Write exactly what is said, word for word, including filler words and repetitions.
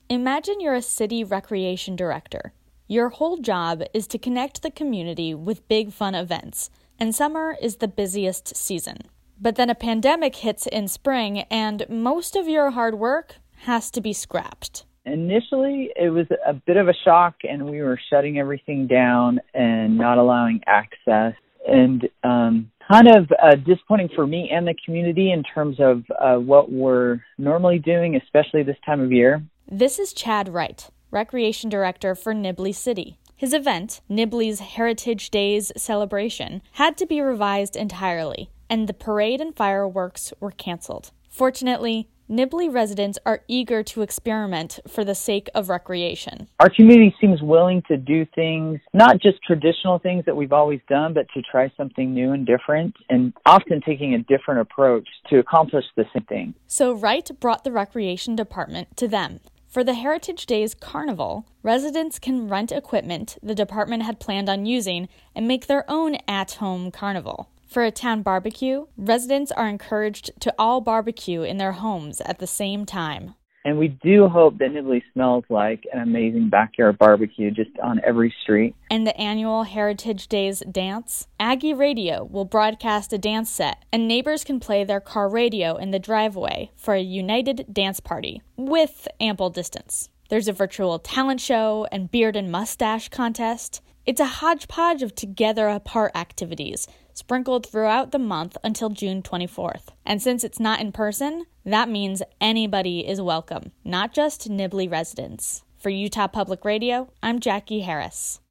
Imagine you're a city recreation director. Your whole job is to connect the community with big fun events, and summer is the busiest season. But then a pandemic hits in spring, and most of your hard work has to be scrapped. Initially, it was a bit of a shock, and we were shutting everything down and not allowing access. And um, kind of uh, disappointing for me and the community in terms of uh, what we're normally doing, especially this time of year. This is Chad Wright, Recreation Director for Nibley City. His event, Nibley's Heritage Days celebration, had to be revised entirely, and the parade and fireworks were canceled. Fortunately, Nibley residents are eager to experiment for the sake of recreation. Our community seems willing to do things, not just traditional things that we've always done, but to try something new and different, and often taking a different approach to accomplish the same thing. So Wright brought the recreation department to them. For the Heritage Days Carnival, residents can rent equipment the department had planned on using and make their own at-home carnival. For a town barbecue, residents are encouraged to all barbecue in their homes at the same time. And we do hope that Nibley smells like an amazing backyard barbecue just on every street. And the annual Heritage Days dance? Aggie Radio will broadcast a dance set, and neighbors can play their car radio in the driveway for a united dance party, with ample distance. There's a virtual talent show and beard and mustache contest. It's a hodgepodge of together-apart activities, sprinkled throughout the month until June twenty-fourth. And since it's not in person, that means anybody is welcome, not just Nibley residents. For Utah Public Radio, I'm Jackie Harris.